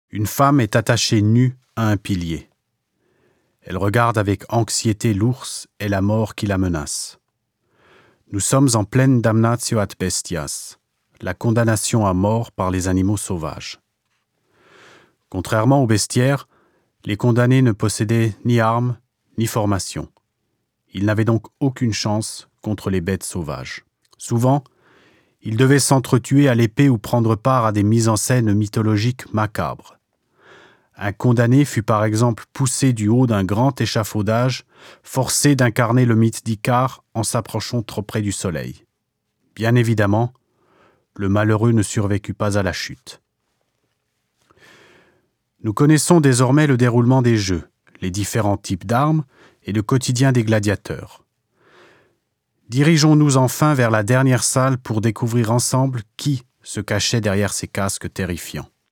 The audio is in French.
Une femme est attachée nue à un pilier. Elle regarde avec anxiété l'ours et la mort qui la menacent. Nous sommes en pleine damnatio ad bestias, la condamnation à mort par les animaux sauvages. Contrairement aux bestiaires, les condamnés ne possédaient ni armes ni formation. Ils n'avaient donc aucune chance contre les bêtes sauvages. Souvent, ils devaient s'entretuer à l'épée ou prendre part à des mises en scène mythologiques macabres. Un condamné fut par exemple poussé du haut d'un grand échafaudage, forcé d'incarner le mythe d'Icare en s'approchant trop près du soleil. Bien évidemment, le malheureux ne survécut pas à la chute. Nous connaissons désormais le déroulement des jeux, les différents types d'armes et le quotidien des gladiateurs. Dirigeons-nous enfin vers la dernière salle pour découvrir ensemble qui se cachait derrière ces casques terrifiants.